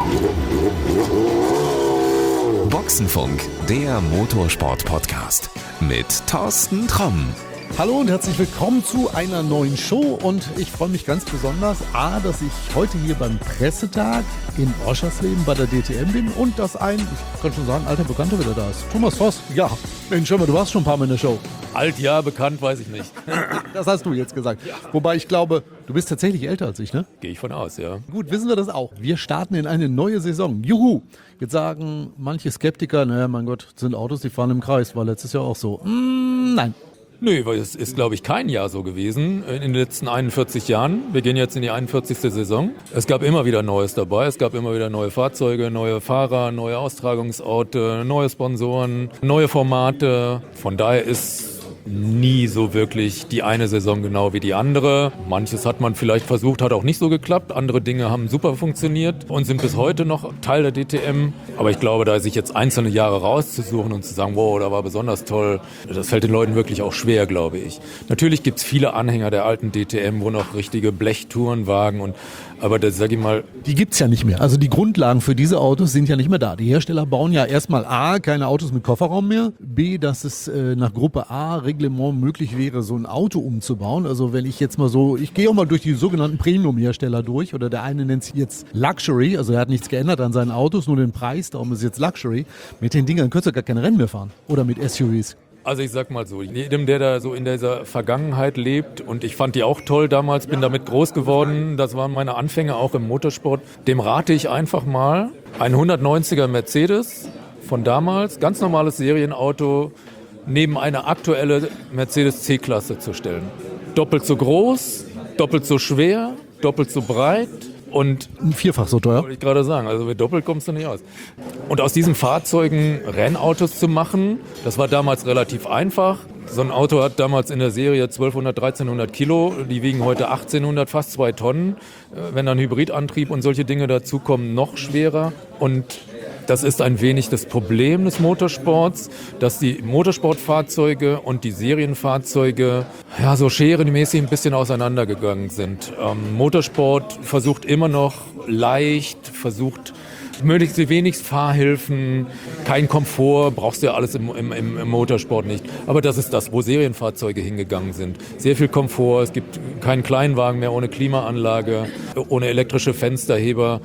Boxenfunk, der Motorsport-Podcast mit Thorsten Tromm. Hallo und herzlich willkommen zu einer neuen Show und ich freue mich ganz besonders, dass ich heute hier beim Pressetag in Oschersleben bei der DTM bin und dass ein, ich kann schon sagen, alter Bekannter wieder da ist. Thomas Voss. Ja, Mensch, hör mal, du warst schon ein paar Mal in der Show. Alt, ja, bekannt, weiß ich nicht. Das hast du jetzt gesagt. Ja. Wobei ich glaube, du bist tatsächlich älter als ich, ne? Gehe ich von aus, ja. Gut, wissen wir das auch. Wir starten in eine neue Saison. Juhu! Jetzt sagen manche Skeptiker, naja, mein Gott, sind Autos, die fahren im Kreis. War letztes Jahr auch so. Nein. Nö, weil es ist, glaube ich, kein Jahr so gewesen in den letzten 41 Jahren. Wir gehen jetzt in die 41. Saison. Es gab immer wieder Neues dabei. Es gab immer wieder neue Fahrzeuge, neue Fahrer, neue Austragungsorte, neue Sponsoren, neue Formate. Von daher ist nie so wirklich die eine Saison genau wie die andere. Manches hat man vielleicht versucht, hat auch nicht so geklappt. Andere Dinge haben super funktioniert und sind bis heute noch Teil der DTM. Aber ich glaube, da sich jetzt einzelne Jahre rauszusuchen und zu sagen, wow, da war besonders toll, das fällt den Leuten wirklich auch schwer, glaube ich. Natürlich gibt es viele Anhänger der alten DTM, wo noch richtige Blechtourenwagen aber das, sag ich mal... Die gibt's ja nicht mehr. Also die Grundlagen für diese Autos sind ja nicht mehr da. Die Hersteller bauen ja erstmal A, keine Autos mit Kofferraum mehr. B, dass es nach Gruppe A Reglement möglich wäre, so ein Auto umzubauen. Also wenn ich jetzt mal so, ich gehe auch mal durch die sogenannten Premium-Hersteller durch. Oder der eine nennt es jetzt Luxury. Also er hat nichts geändert an seinen Autos, nur den Preis. Darum ist es jetzt Luxury. Mit den Dingern könntest du gar keine Rennen mehr fahren. Oder mit SUVs. Also ich sag mal so, jedem, der da so in dieser Vergangenheit lebt, und ich fand die auch toll damals, bin damit groß geworden, das waren meine Anfänge auch im Motorsport, dem rate ich einfach mal, ein 190er Mercedes von damals, ganz normales Serienauto, neben eine aktuelle Mercedes C-Klasse zu stellen. Doppelt so groß, doppelt so schwer, doppelt so breit. Und vierfach so teuer. Wollte ich gerade sagen, also mit doppelt kommst du nicht aus. Und aus diesen Fahrzeugen Rennautos zu machen, das war damals relativ einfach. So ein Auto hat damals in der Serie 1200, 1300 Kilo, die wiegen heute 1800, fast 2 Tonnen. Wenn dann Hybridantrieb und solche Dinge dazukommen, noch schwerer. Und das ist ein wenig das Problem des Motorsports, dass die Motorsportfahrzeuge und die Serienfahrzeuge ja so scherenmäßig ein bisschen auseinandergegangen sind. Motorsport versucht immer noch leicht, versucht möglichst wenig Fahrhilfen, kein Komfort, brauchst du ja alles im Motorsport nicht. Aber das ist das, wo Serienfahrzeuge hingegangen sind. Sehr viel Komfort, es gibt keinen Kleinwagen mehr ohne Klimaanlage, ohne elektrische Fensterheber.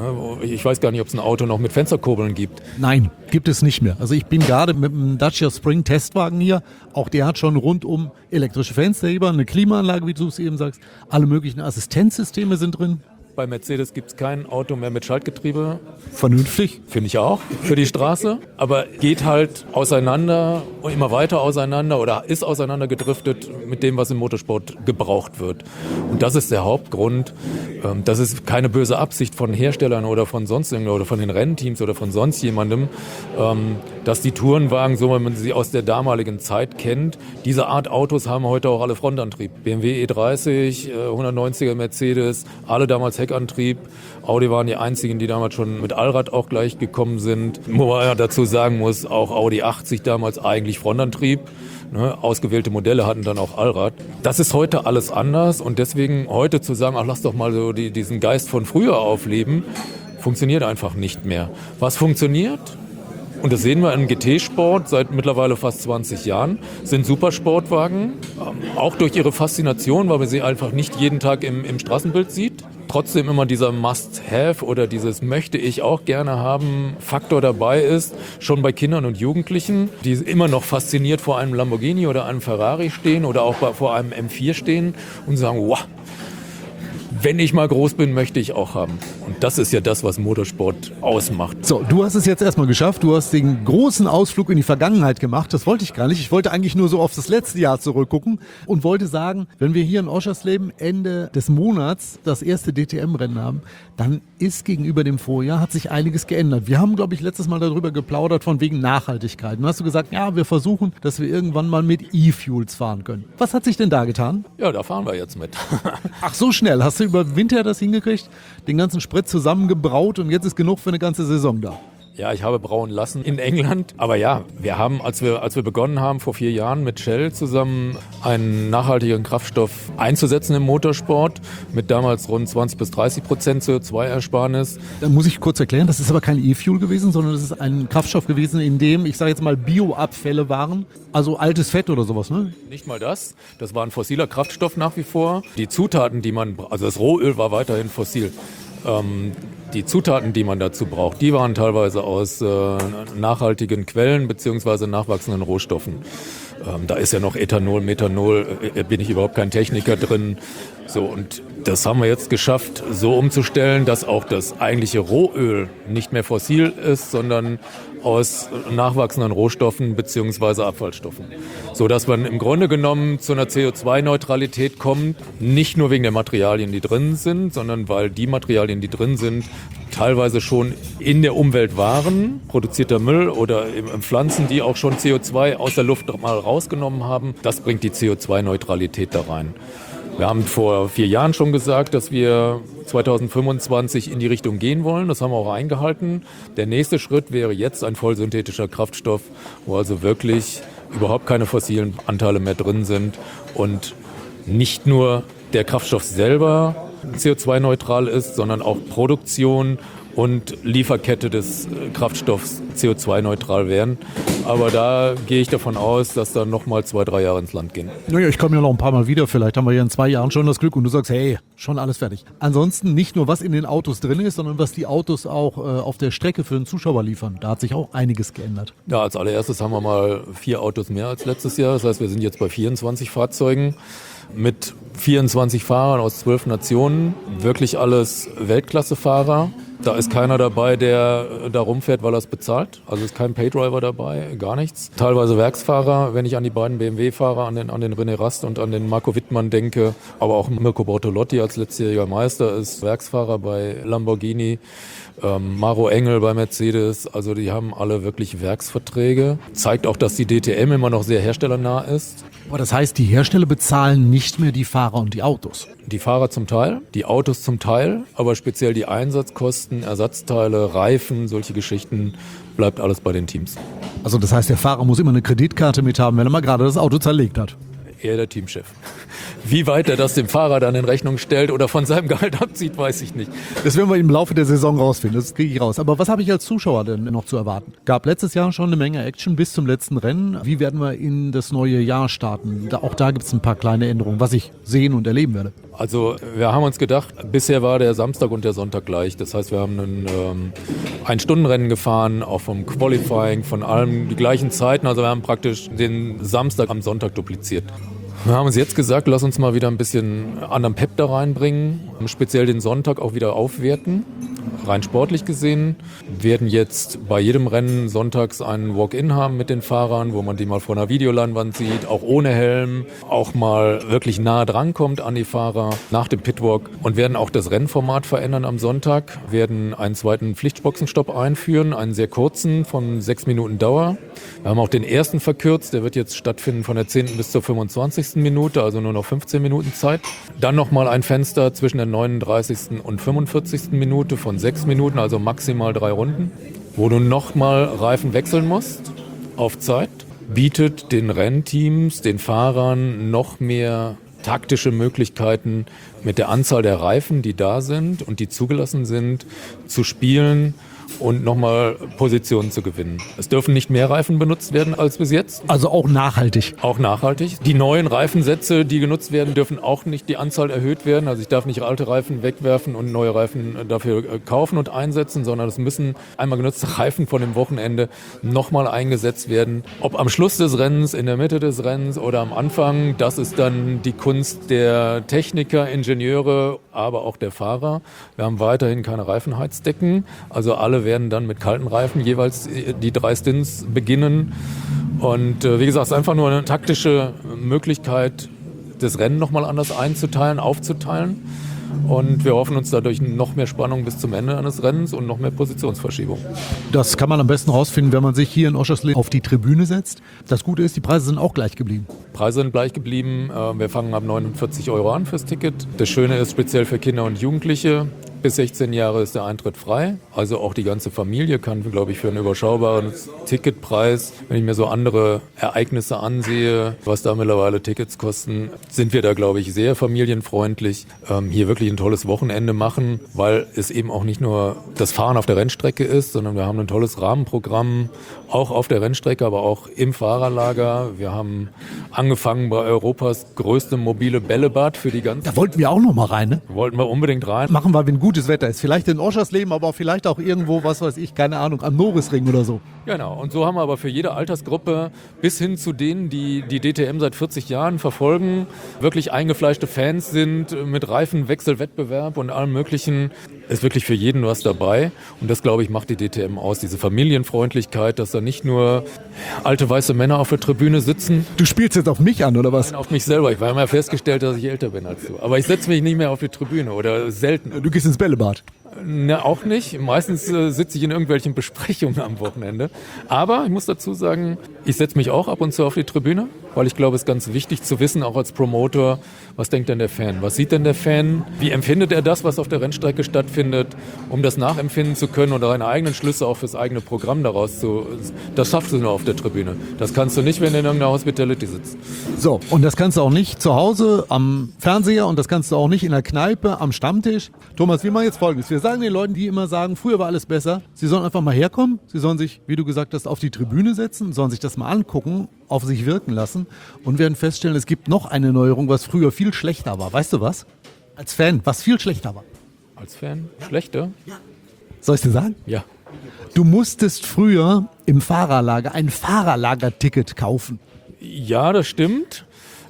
Ich weiß gar nicht, ob es ein Auto noch mit Fensterkurbeln gibt. Nein, gibt es nicht mehr. Also ich bin gerade mit einem Dacia Spring Testwagen hier. Auch der hat schon rundum elektrische Fensterheber, eine Klimaanlage, wie du es eben sagst. Alle möglichen Assistenzsysteme sind drin. Bei Mercedes gibt es kein Auto mehr mit Schaltgetriebe. Vernünftig. Finde ich auch, für die Straße. Aber geht halt auseinander, immer weiter auseinander oder ist auseinander gedriftet mit dem, was im Motorsport gebraucht wird. Und das ist der Hauptgrund. Das ist keine böse Absicht von Herstellern oder von sonst irgendwo oder von den Rennteams oder von sonst jemandem, dass die Tourenwagen, so wie man sie aus der damaligen Zeit kennt, diese Art Autos haben heute auch alle Frontantrieb. BMW E30, 190er Mercedes, alle damals Heckantrieb. Audi waren die einzigen, die damals schon mit Allrad auch gleich gekommen sind. Wo man ja dazu sagen muss, auch Audi 80 damals eigentlich Frontantrieb. Ne, ausgewählte Modelle hatten dann auch Allrad. Das ist heute alles anders und deswegen heute zu sagen, ach lass doch mal so diesen Geist von früher aufleben, funktioniert einfach nicht mehr. Was funktioniert? Und das sehen wir im GT-Sport seit mittlerweile fast 20 Jahren, sind Supersportwagen, auch durch ihre Faszination, weil man sie einfach nicht jeden Tag im Straßenbild sieht. Trotzdem immer dieser Must-Have oder dieses möchte ich auch gerne haben Faktor dabei ist, schon bei Kindern und Jugendlichen, die immer noch fasziniert vor einem Lamborghini oder einem Ferrari stehen oder auch vor einem M4 stehen und sagen, wow, wenn ich mal groß bin, möchte ich auch haben. Und das ist ja das, was Motorsport ausmacht. So, du hast es jetzt erstmal geschafft. Du hast den großen Ausflug in die Vergangenheit gemacht. Das wollte ich gar nicht. Ich wollte eigentlich nur so auf das letzte Jahr zurückgucken und wollte sagen, wenn wir hier in Oschersleben Ende des Monats das erste DTM-Rennen haben, dann ist gegenüber dem Vorjahr hat sich einiges geändert. Wir haben, glaube ich, letztes Mal darüber geplaudert von wegen Nachhaltigkeit. Und hast du gesagt, ja, wir versuchen, dass wir irgendwann mal mit E-Fuels fahren können. Was hat sich denn da getan? Ja, da fahren wir jetzt mit. Ach, so schnell. Hast du über Winter das hingekriegt? Den ganzen Sprit zusammengebraut und jetzt ist genug für eine ganze Saison da? Ja, ich habe brauen lassen in England. Aber ja, wir haben, als wir begonnen haben, vor 4 Jahren mit Shell zusammen einen nachhaltigen Kraftstoff einzusetzen im Motorsport mit damals rund 20-30% CO2-Ersparnis. Da muss ich kurz erklären, das ist aber kein E-Fuel gewesen, sondern das ist ein Kraftstoff gewesen, in dem, ich sage jetzt mal, Bioabfälle waren. Also altes Fett oder sowas, ne? Nicht mal das. Das war ein fossiler Kraftstoff nach wie vor. Die Zutaten, also das Rohöl war weiterhin fossil. Die Zutaten, die man dazu braucht, die waren teilweise aus nachhaltigen Quellen bzw. nachwachsenden Rohstoffen. Da ist ja noch Ethanol, Methanol, bin ich überhaupt kein Techniker drin. So, und das haben wir jetzt geschafft, so umzustellen, dass auch das eigentliche Rohöl nicht mehr fossil ist, sondern aus nachwachsenden Rohstoffen bzw. Abfallstoffen. So dass man im Grunde genommen zu einer CO2-Neutralität kommt, nicht nur wegen der Materialien, die drin sind, sondern weil die Materialien, die drin sind, teilweise schon in der Umwelt waren, produzierter Müll oder Pflanzen, die auch schon CO2 aus der Luft mal rausgenommen haben. Das bringt die CO2-Neutralität da rein. Wir haben vor 4 Jahren schon gesagt, dass wir 2025 in die Richtung gehen wollen. Das haben wir auch eingehalten. Der nächste Schritt wäre jetzt ein vollsynthetischer Kraftstoff, wo also wirklich überhaupt keine fossilen Anteile mehr drin sind und nicht nur der Kraftstoff selber CO2-neutral ist, sondern auch Produktion und Lieferkette des Kraftstoffs CO2-neutral werden. Aber da gehe ich davon aus, dass da nochmal 2-3 Jahre ins Land gehen. Naja, ich komme ja noch ein paar Mal wieder. Vielleicht haben wir ja in 2 Jahren schon das Glück und du sagst, hey, schon alles fertig. Ansonsten nicht nur, was in den Autos drin ist, sondern was die Autos auch auf der Strecke für den Zuschauer liefern. Da hat sich auch einiges geändert. Ja, als allererstes haben wir mal 4 Autos mehr als letztes Jahr. Das heißt, wir sind jetzt bei 24 Fahrzeugen mit 24 Fahrern aus 12 Nationen. Wirklich alles Weltklasse-Fahrer. Da ist keiner dabei, der da rumfährt, weil er es bezahlt. Also ist kein Paydriver dabei, gar nichts. Teilweise Werksfahrer, wenn ich an die beiden BMW-Fahrer, an den René Rast und an den Marco Wittmann denke. Aber auch Mirko Bortolotti als letztjähriger Meister ist Werksfahrer bei Lamborghini. Maro Engel bei Mercedes, also die haben alle wirklich Werksverträge. Zeigt auch, dass die DTM immer noch sehr herstellernah ist. Aber das heißt, die Hersteller bezahlen nicht mehr die Fahrer und die Autos? Die Fahrer zum Teil, die Autos zum Teil, aber speziell die Einsatzkosten, Ersatzteile, Reifen, solche Geschichten, bleibt alles bei den Teams. Also das heißt, der Fahrer muss immer eine Kreditkarte mit haben, wenn er mal gerade das Auto zerlegt hat? Er der Teamchef. Wie weit er das dem Fahrer dann in Rechnung stellt oder von seinem Gehalt abzieht, weiß ich nicht. Das werden wir im Laufe der Saison rausfinden, das kriege ich raus. Aber was habe ich als Zuschauer denn noch zu erwarten? Gab letztes Jahr schon eine Menge Action bis zum letzten Rennen. Wie werden wir in das neue Jahr starten? Auch da gibt es ein paar kleine Änderungen, was ich sehen und erleben werde. Also wir haben uns gedacht, bisher war der Samstag und der Sonntag gleich. Das heißt, wir haben ein Stundenrennen gefahren, auch vom Qualifying, von allem die gleichen Zeiten. Also wir haben praktisch den Samstag am Sonntag dupliziert. Wir haben uns jetzt gesagt, lass uns mal wieder ein bisschen anderen Pep da reinbringen, speziell den Sonntag auch wieder aufwerten. Rein sportlich gesehen werden jetzt bei jedem Rennen sonntags einen Walk-in haben mit den Fahrern, wo man die mal vor einer Videoleinwand sieht, auch ohne Helm, auch mal wirklich nah dran kommt an die Fahrer nach dem Pitwalk und werden auch das Rennformat verändern am Sonntag, werden einen zweiten Pflichtboxenstopp einführen, einen sehr kurzen von 6 Minuten Dauer. Wir haben auch den ersten verkürzt, der wird jetzt stattfinden von der 10. bis zur 25. Minute, also nur noch 15 Minuten Zeit. Dann nochmal ein Fenster zwischen der 39. und 45. Minute von 6 Minuten, also maximal 3 Runden, wo du nochmal Reifen wechseln musst auf Zeit, bietet den Rennteams, den Fahrern noch mehr taktische Möglichkeiten mit der Anzahl der Reifen, die da sind und die zugelassen sind, zu spielen und nochmal Positionen zu gewinnen. Es dürfen nicht mehr Reifen benutzt werden als bis jetzt. Also auch nachhaltig? Auch nachhaltig. Die neuen Reifensätze, die genutzt werden, dürfen auch nicht die Anzahl erhöht werden. Also ich darf nicht alte Reifen wegwerfen und neue Reifen dafür kaufen und einsetzen, sondern es müssen einmal genutzte Reifen von dem Wochenende nochmal eingesetzt werden. Ob am Schluss des Rennens, in der Mitte des Rennens oder am Anfang, das ist dann die Kunst der Techniker, Ingenieure, aber auch der Fahrer. Wir haben weiterhin keine Reifenheizdecken, also alle werden dann mit kalten Reifen jeweils die 3 Stints beginnen. Und wie gesagt, es ist einfach nur eine taktische Möglichkeit, das Rennen nochmal anders einzuteilen, aufzuteilen. Und wir hoffen uns dadurch noch mehr Spannung bis zum Ende eines Rennens und noch mehr Positionsverschiebung. Das kann man am besten rausfinden, wenn man sich hier in Oschersleben auf die Tribüne setzt. Das Gute ist, die Preise sind auch gleich geblieben. Preise sind gleich geblieben. Wir fangen ab 49 € an fürs Ticket. Das Schöne ist, speziell für Kinder und Jugendliche bis 16 Jahre ist der Eintritt frei. Also auch die ganze Familie kann, glaube ich, für einen überschaubaren Ticketpreis, wenn ich mir so andere Ereignisse ansehe, was da mittlerweile Tickets kosten, sind wir da, glaube ich, sehr familienfreundlich. Hier wirklich ein tolles Wochenende machen, weil es eben auch nicht nur das Fahren auf der Rennstrecke ist, sondern wir haben ein tolles Rahmenprogramm, auch auf der Rennstrecke, aber auch im Fahrerlager. Wir haben angefangen bei Europas größtem mobile Bällebad für die ganzen... Da wollten wir auch noch mal rein, ne? Wollten wir unbedingt rein. Machen wir, wenn gutes Wetter ist. Vielleicht in Oschersleben, aber vielleicht auch irgendwo, was weiß ich, keine Ahnung, am Norrisring oder so. Genau, und so haben wir aber für jede Altersgruppe bis hin zu denen, die die DTM seit 40 Jahren verfolgen, wirklich eingefleischte Fans sind, mit Reifenwechselwettbewerb und allem Möglichen, ist wirklich für jeden was dabei. Und das, glaube ich, macht die DTM aus, diese Familienfreundlichkeit, dass da nicht nur alte weiße Männer auf der Tribüne sitzen. Du spielst jetzt auf mich an, oder was? Auf mich selber. Ich habe ja festgestellt, dass ich älter bin als du. Aber ich setze mich nicht mehr auf die Tribüne oder selten. Du gehst ins Bällebad. Ne, auch nicht. Meistens sitze ich in irgendwelchen Besprechungen am Wochenende. Aber ich muss dazu sagen, ich setze mich auch ab und zu auf die Tribüne, weil ich glaube, es ist ganz wichtig zu wissen, auch als Promoter, was denkt denn der Fan? Was sieht denn der Fan? Wie empfindet er das, was auf der Rennstrecke stattfindet, um das nachempfinden zu können oder seine eigenen Schlüsse auch fürs eigene Programm daraus zu... Das schaffst du nur auf der Tribüne. Das kannst du nicht, wenn du in irgendeiner Hospitality sitzt. So, und das kannst du auch nicht zu Hause am Fernseher und das kannst du auch nicht in der Kneipe am Stammtisch. Thomas, wir machen jetzt Folgendes. Wir sagen den Leuten, die immer sagen, früher war alles besser, sie sollen einfach mal herkommen, sie sollen sich, wie du gesagt hast, auf die Tribüne setzen, sollen sich das mal angucken, auf sich wirken lassen und werden feststellen, es gibt noch eine Neuerung, was früher viel schlechter war. Weißt du was? Als Fan, was viel schlechter war. Als Fan? Schlechter? Ja. Soll ich dir sagen? Ja. Du musstest früher im Fahrerlager ein Fahrerlagerticket kaufen. Ja, das stimmt.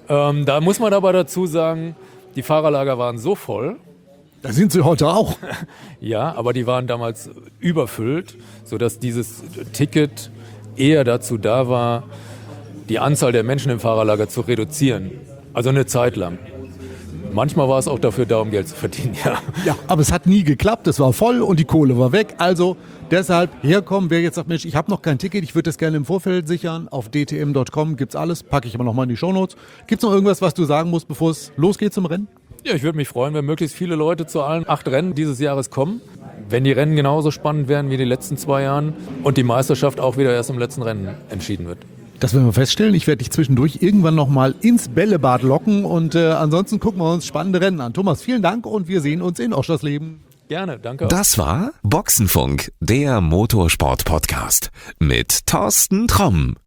Da muss man aber dazu sagen, die Fahrerlager waren so voll. Da sind sie heute auch. Ja, aber die waren damals überfüllt, sodass dieses Ticket eher dazu da war, die Anzahl der Menschen im Fahrerlager zu reduzieren. Also eine Zeit lang. Manchmal war es auch dafür da, um Geld zu verdienen, ja. Ja, aber es hat nie geklappt, es war voll und die Kohle war weg. Also deshalb herkommen, wer jetzt sagt, Mensch, ich habe noch kein Ticket, ich würde das gerne im Vorfeld sichern. Auf dtm.com gibt's alles, packe ich aber nochmal in die Shownotes. Gibt's noch irgendwas, was du sagen musst, bevor es losgeht zum Rennen? Ja, ich würde mich freuen, wenn möglichst viele Leute zu allen 8 Rennen dieses Jahres kommen. Wenn die Rennen genauso spannend wären wie die letzten 2 Jahren und die Meisterschaft auch wieder erst im letzten Rennen entschieden wird. Das werden wir feststellen. Ich werde dich zwischendurch irgendwann nochmal ins Bällebad locken und ansonsten gucken wir uns spannende Rennen an. Thomas, vielen Dank und wir sehen uns in Oschersleben. Gerne, danke. Das war Boxenfunk, der Motorsport-Podcast mit Thorsten Tromm.